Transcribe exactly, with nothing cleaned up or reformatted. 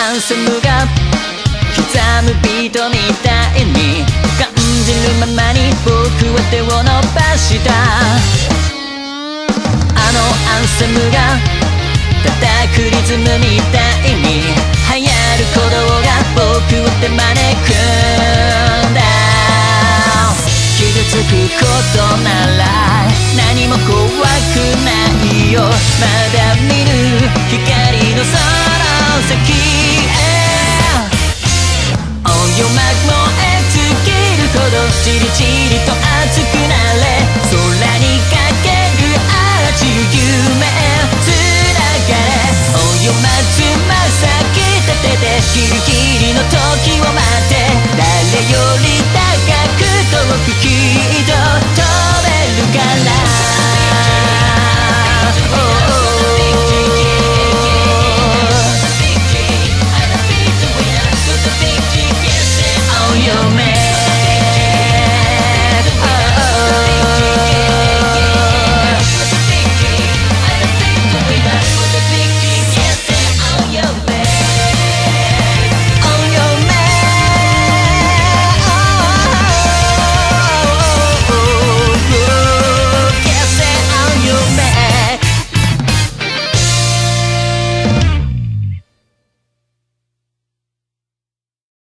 アンセムが刻むビートみたいに感じるままに僕は手を伸ばした。あのアンセムが叩くリズムみたいに流行る鼓動が僕を手招くんだ。傷つくことなら何も怖くないよ。まだ見ぬ光のその先へ。音よ、燃え尽きるほどじりじ